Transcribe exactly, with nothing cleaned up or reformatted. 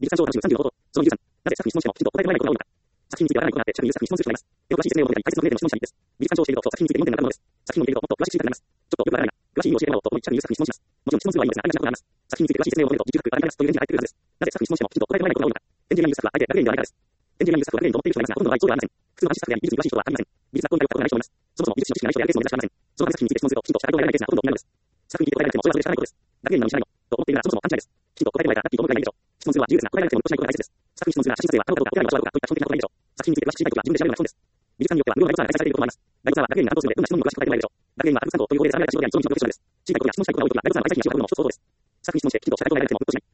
美術鑑賞のさんじゅうのこと、そのにじゅうさん、なぜ作品質問してもきちんと答えられないことが多いのか。作品についてわからないことがあって、社にいる作品質問する人がいます。よく詳しい説明を求めたり、解説の上での質問者にです。美術鑑賞をしていると、作品について読んでなくなるものです。作品を見ていると、もっと詳しく知りたくなります。ちょっとよくわからないな。詳しい意味を教えてもらおうと思い、社にいる作品質問します。もちろん質問するのはいいのですが、ありがちなことがあります。作品について詳しい説明を求めると、自給学ありますというレンジが入ってくるはずです。なぜ作品質問してもきちんと答えられないことが多いのか。エンジニアリング作はあえてラグレーンではないからです。エンジニアリング作はラグレーンと思っている人がいますが、ほとんどの場合そうではありません。普通の話作であり、美術に詳しい人はありません。美術学校に通ったことがない人もいます。そもそも美術史の知識がない人やるケースも珍しくありません。そのため作品について質問すると、きちんとした回答が得られないケースがほとんどになるのです。作品について答えられなくても、それはそれでしかないことです。ラグレーンなのにしないのと思っているならそもそも勘違いです。きちんと答えてもらえたらラッキーと思うくらいがいいでしょう。質問するは自由ですが、答えられなくてもよしないことが大切です。作品質問するが写真撮影は可能かどうか答えるのはどうかといった基本的なことがいいでしょう。作品について詳しく知りたいときは自分で調べるのが基本です。美術館によっては無料ライブツアーが開催されていることもあります。ライブツアーはラグレーンが担当するので、どんな質問にも詳しく答えてもらえるでしょう。ラグレーンはラグ参考という方で参加した仕事であり、興味深いプロフェッショナルです。知りたいことや質問したいことが多いときはライブツアーは開催地に仕事を申し込むことです。作品質問してきちんとした回答が得られなくても、うっとしない。